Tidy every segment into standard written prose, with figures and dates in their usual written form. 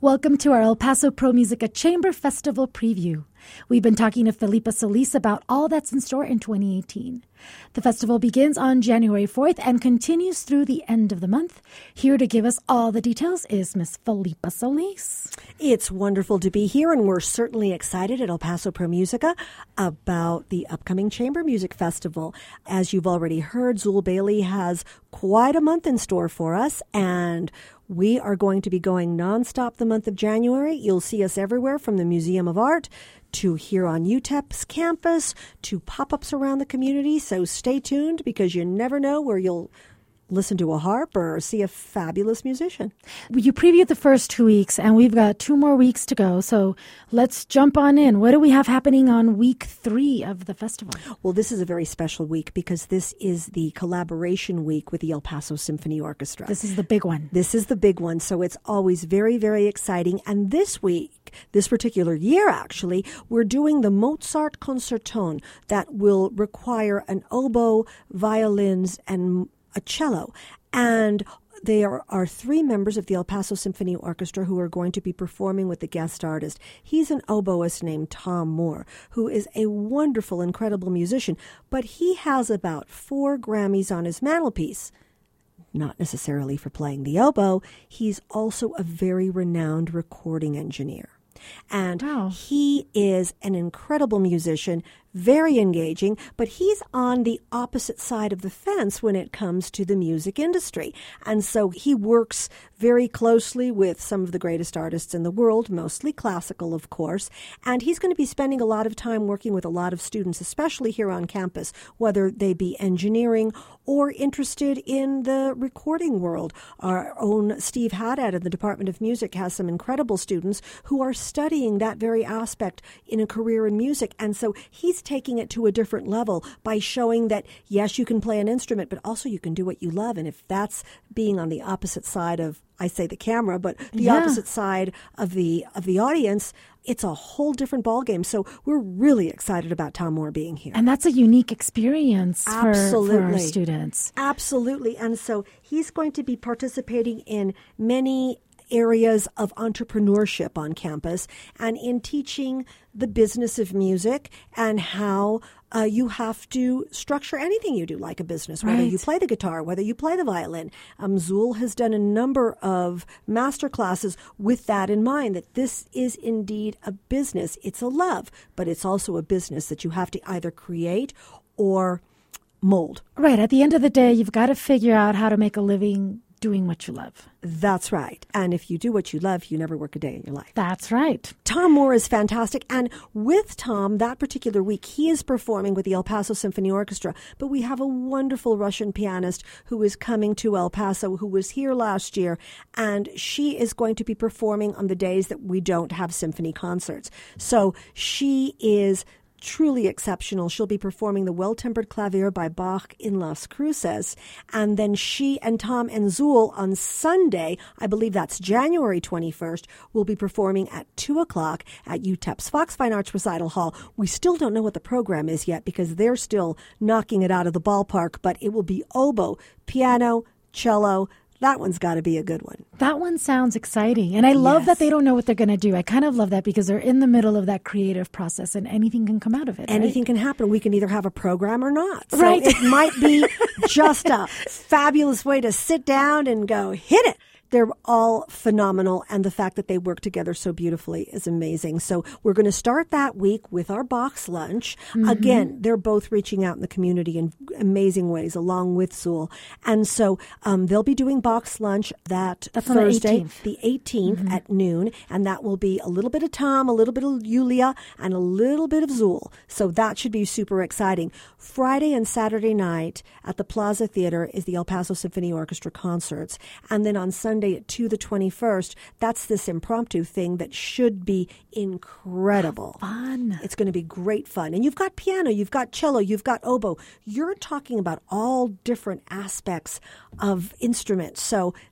Welcome to our El Paso Pro Musica Chamber Festival preview. We've been talking to Felipa Solis about all that's in store in 2018. The festival begins on January 4th and continues through the end of the month. Here to give us all the details is Miss Felipa Solis. It's wonderful to be here, and we're certainly excited at El Paso Pro Musica about the upcoming Chamber Music Festival. As you've already heard, Zool Bailey has quite a month in store for us, and we are going to be going nonstop the month of January. You'll see us everywhere, from the Museum of Art to here on UTEP's campus to pop-ups around the community. So stay tuned, because you never know where you'll listen to a harp or see a fabulous musician. You previewed the first 2 weeks, and we've got 2 more weeks to go. So let's jump on in. What do we have happening on week 3 of the festival? Well, this is a very special week because this is the collaboration week with the El Paso Symphony Orchestra. This is the big one. This is the big one. So it's always very, very exciting. And this week, this particular year, actually, we're doing the Mozart Concertone that will require an oboe, violins, and a cello. And there are 3 members of the El Paso Symphony Orchestra who are going to be performing with the guest artist. He's an oboist named Tom Moore, who is a wonderful, incredible musician, but he has about 4 Grammys on his mantelpiece. Not necessarily for playing the oboe. He's also a very renowned recording engineer. And he is an incredible musician, very engaging, but he's on the opposite side of the fence when it comes to the music industry. And so he works very closely with some of the greatest artists in the world, mostly classical, of course. And he's going to be spending a lot of time working with a lot of students, especially here on campus, whether they be engineering or interested in the recording world. Our own Steve Haddad in the Department of Music has some incredible students who are studying that very aspect in a career in music. And so he's taking it to a different level by showing that, yes, you can play an instrument, but also you can do what you love. And if that's being on the opposite side of, I say the camera, but the opposite side of the audience, it's a whole different ballgame. So we're really excited about Tom Moore being here. And that's a unique experience for our students. Absolutely. And so he's going to be participating in many areas of entrepreneurship on campus and in teaching the business of music and how you have to structure anything you do like a business, whether you play the guitar, whether you play the violin. Zool has done a number of master classes with that in mind, that this is indeed a business. It's a love, but it's also a business that you have to either create or mold. Right. At the end of the day, you've got to figure out how to make a living doing what you love. That's right. And if you do what you love, you never work a day in your life. That's right. Tom Moore is fantastic. And with Tom, that particular week, he is performing with the El Paso Symphony Orchestra. But we have a wonderful Russian pianist who is coming to El Paso, who was here last year. And she is going to be performing on the days that we don't have symphony concerts. So she is truly exceptional. She'll be performing the Well-Tempered Clavier by Bach in Las Cruces. And then she and Tom and Zool on Sunday, I believe that's January 21st, will be performing at 2 o'clock at UTEP's Fox Fine Arts Recital Hall. We still don't know what the program is yet because they're still knocking it out of the ballpark, but it will be oboe, piano, cello. That one's got to be a good one. That one sounds exciting. And I love that they don't know what they're going to do. I kind of love that because they're in the middle of that creative process and anything can come out of it. Anything can happen. We can either have a program or not. So it might be just a fabulous way to sit down and go, hit it. They're all phenomenal, and the fact that they work together so beautifully is amazing. So we're going to start that week with our box lunch. Again, they're both reaching out in the community in amazing ways, along with Zool. And so they'll be doing box lunch that's Thursday, the 18th at noon, and that will be a little bit of Tom, a little bit of Yulia, and a little bit of Zool. So that should be super exciting. Friday and Saturday night at the Plaza Theater is the El Paso Symphony Orchestra concerts. And then on Sunday at 2 the 21st, that's this impromptu thing that should be incredible. Fun. It's going to be great fun. And you've got piano, you've got cello, you've got oboe. You're talking about all different aspects of instruments. So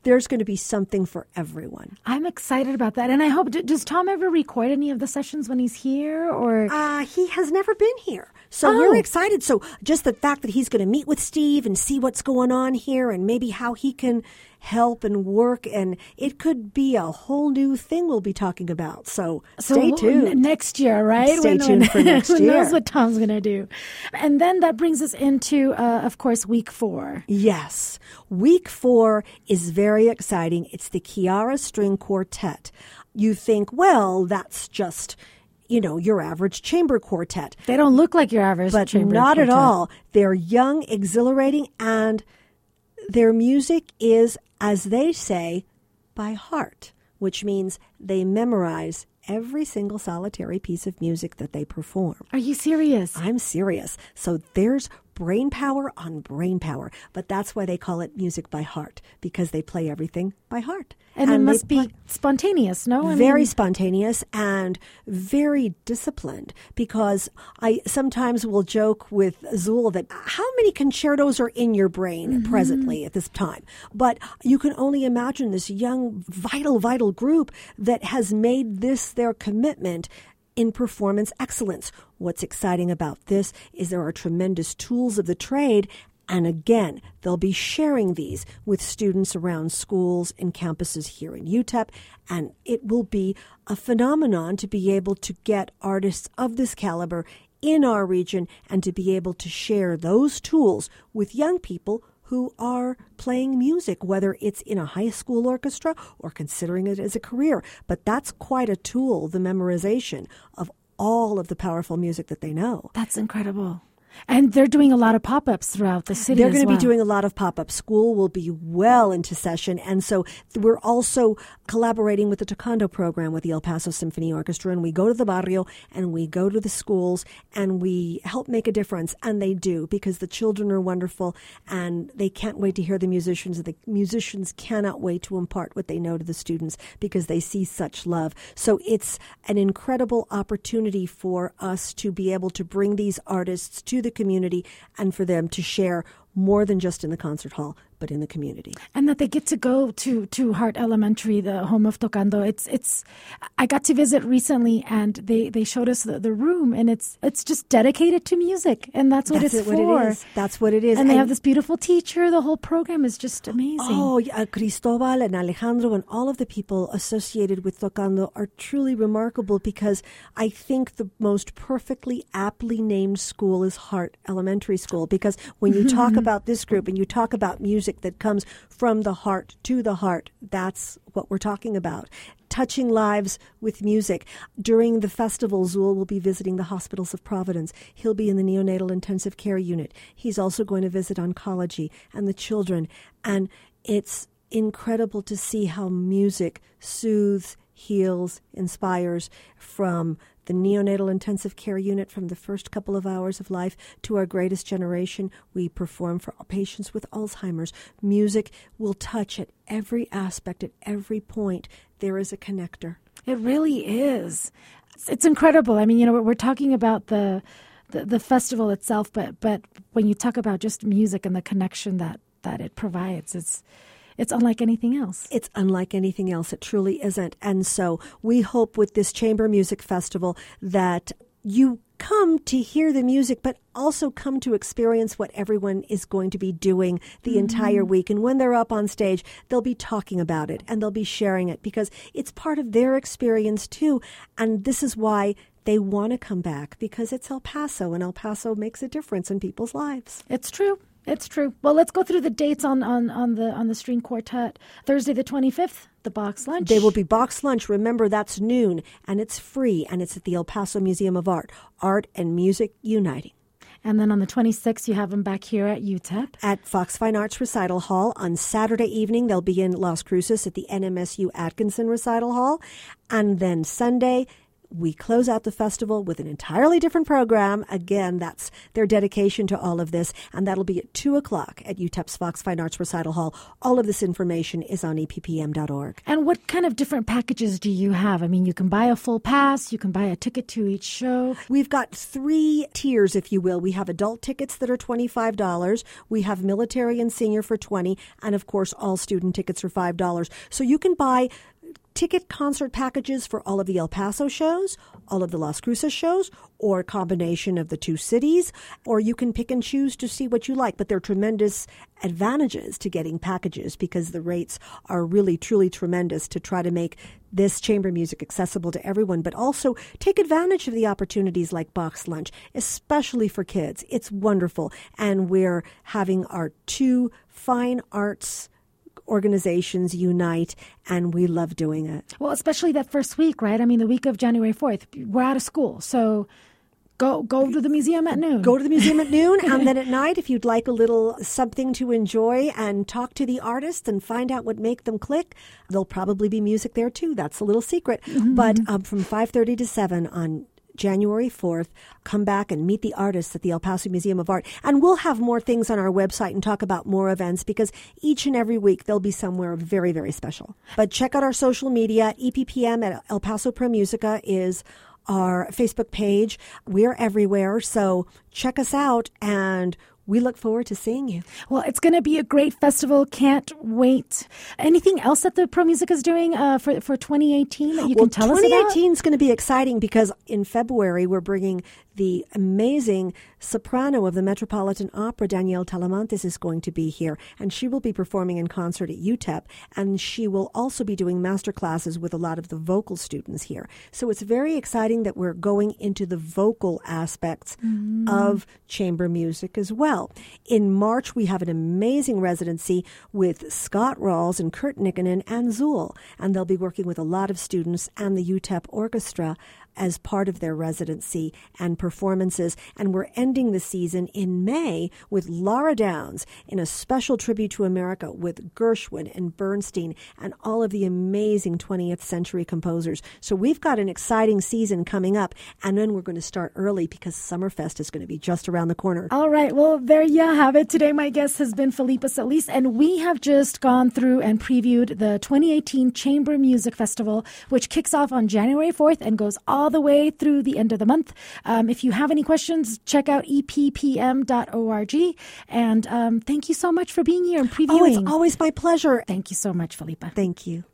there's going to be something for everyone. I'm excited about that. And I hope, does Tom ever record any of the sessions when he's here? Or he has never been here. So we're excited. So just the fact that he's going to meet with Steve and see what's going on here and maybe how he can help and work, and it could be a whole new thing we'll be talking about. So stay tuned. Next year, right? Stay tuned for next year. Who knows what Tom's going to do. And then that brings us into, of course, week 4. Yes. Week 4 is very exciting. It's the Chiara String Quartet. You think, well, that's just, your average chamber quartet. They don't look like your average chamber not quartet. At all. They're young, exhilarating, and their music is, as they say, by heart, which means they memorize every single solitary piece of music that they perform. Are you serious? I'm serious. So there's brain power on brain power, but that's why they call it music by heart, because they play everything by heart. And it must be spontaneous, no? Very spontaneous and very disciplined, because I sometimes will joke with Zul that how many concertos are in your brain presently at this time? But you can only imagine this young, vital group that has made this their commitment in performance excellence. What's exciting about this is there are tremendous tools of the trade. And again, they'll be sharing these with students around schools and campuses here in UTEP. And it will be a phenomenon to be able to get artists of this caliber in our region and to be able to share those tools with young people who are playing music, whether it's in a high school orchestra or considering it as a career. But that's quite a tool, the memorization of all of the powerful music that they know. That's incredible. And they're doing a lot of pop-ups throughout the city. They're going to be doing a lot of pop-ups. School will be well into session. And so we're also collaborating with the Tocando program with the El Paso Symphony Orchestra. And we go to the barrio and we go to the schools and we help make a difference. And they do, because the children are wonderful and they can't wait to hear the musicians. The musicians cannot wait to impart what they know to the students because they see such love. So it's an incredible opportunity for us to be able to bring these artists to the community and for them to share more than just in the concert hall, but in the community. And that they get to go to Hart Elementary, the home of Tocando. It's I got to visit recently and they showed us the room, and it's just dedicated to music, and that's what it's for. That's what it is. And they have this beautiful teacher. The whole program is just amazing. Oh, Cristobal and Alejandro and all of the people associated with Tocando are truly remarkable, because I think the most perfectly aptly named school is Hart Elementary School, because when you talk about this group and you talk about music that comes from the heart to the heart, that's what we're talking about. Touching lives with music. During the festival, Zul will be visiting the hospitals of Providence. He'll be in the neonatal intensive care unit. He's also going to visit oncology and the children. And it's incredible to see how music soothes, heals, inspires, from the neonatal intensive care unit, from the first couple of hours of life to our greatest generation. We perform for patients with Alzheimer's. Music will touch at every aspect, at every point. There is a connector. It really is. It's incredible. I mean, we're talking about the festival itself, but when you talk about just music and the connection that it provides, it's unlike anything else. It's unlike anything else. It truly isn't. And so we hope with this Chamber Music Festival that you come to hear the music, but also come to experience what everyone is going to be doing the entire week. And when they're up on stage, they'll be talking about it and they'll be sharing it, because it's part of their experience too. And this is why they want to come back, because it's El Paso, and El Paso makes a difference in people's lives. It's true. It's true. Well, let's go through the dates on the string quartet. Thursday the 25th, the box lunch. They will be box lunch. Remember, that's noon, and it's free, and it's at the El Paso Museum of Art. Art and music uniting. And then on the 26th, you have them back here at UTEP. At Fox Fine Arts Recital Hall. On Saturday evening, they'll be in Las Cruces at the NMSU Atkinson Recital Hall. And then Sunday, we close out the festival with an entirely different program. Again, that's their dedication to all of this, and that'll be at 2 o'clock at UTEP's Fox Fine Arts Recital Hall. All of this information is on eppm.org. And what kind of different packages do you have? I mean, you can buy a full pass, you can buy a ticket to each show. We've got 3 tiers, if you will. We have adult tickets that are $25. We have military and senior for $20, and of course, all student tickets are $5. So you can buy ticket concert packages for all of the El Paso shows, all of the Las Cruces shows, or a combination of the 2 cities, or you can pick and choose to see what you like. But there are tremendous advantages to getting packages because the rates are really, truly tremendous to try to make this chamber music accessible to everyone, but also take advantage of the opportunities like Box Lunch, especially for kids. It's wonderful. And we're having our 2 fine arts organizations unite, and we love doing it. Well, especially that first week, right? I mean, the week of January 4th, we're out of school, so go to the museum at noon. Go to the museum at noon, and then at night, if you'd like a little something to enjoy and talk to the artists and find out what make them click, there'll probably be music there too. That's a little secret. Mm-hmm. But from 5:30 to 7 on January 4th, come back and meet the artists at the El Paso Museum of Art. And we'll have more things on our website and talk about more events because each and every week there'll be somewhere very, very special. But check out our social media. EPPM at El Paso Pro Musica is our Facebook page. We're everywhere, so check us out, and we look forward to seeing you. Well, it's going to be a great festival. Can't wait. Anything else that the Pro Musica is doing for 2018 that you can tell us about? 2018 is going to be exciting because in February we're bringing the amazing soprano of the Metropolitan Opera, Danielle Talamantes, is going to be here, and she will be performing in concert at UTEP, and she will also be doing master classes with a lot of the vocal students here. So it's very exciting that we're going into the vocal aspects of chamber music as well. In March, we have an amazing residency with Scott Rawls and Kurt Nikkonen and Zool, and they'll be working with a lot of students and the UTEP Orchestra as part of their residency and performances. And we're ending the season in May with Laura Downs in a special tribute to America with Gershwin and Bernstein and all of the amazing 20th century composers. So we've got an exciting season coming up, and then we're going to start early because Summerfest is going to be just around the corner. All right. Well, there you have it. Today, my guest has been Felipa Solis, and we have just gone through and previewed the 2018 Chamber Music Festival, which kicks off on January 4th and goes all the way through the end of the month. If you have any questions, check out eppm.org. And thank you so much for being here and previewing. Oh, it's always my pleasure. Thank you so much, Felipa. Thank you.